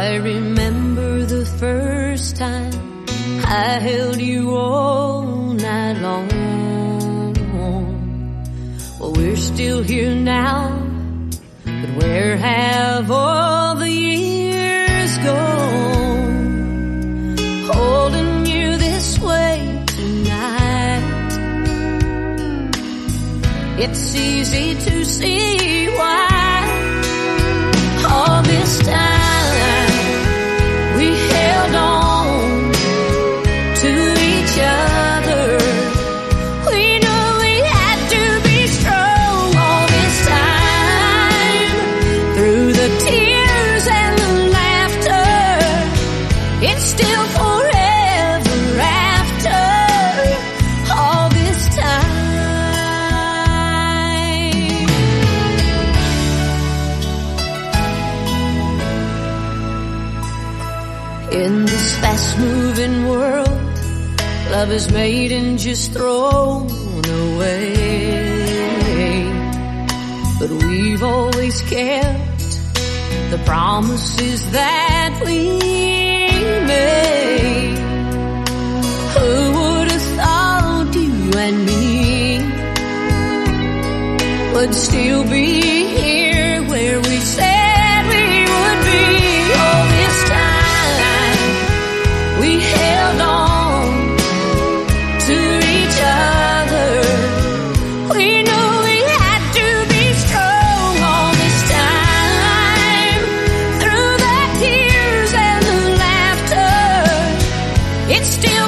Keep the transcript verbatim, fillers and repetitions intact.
I remember the first time I held you all night long. Well, we're still here now, but where have all the years gone? Holding you this way tonight, it's easy to see why. All this time we held on to each other. We knew we had to be strong. All this time, through the tears and the laughter, it's still forever after. All this time. In this fast-moving world, love is made and just thrown away. But we've always kept the promises that we made. Who would have thought you and me would still be here where we said we would be? All this time we held on to each other. We knew we had to be strong. All this time, through the tears and the laughter, it's still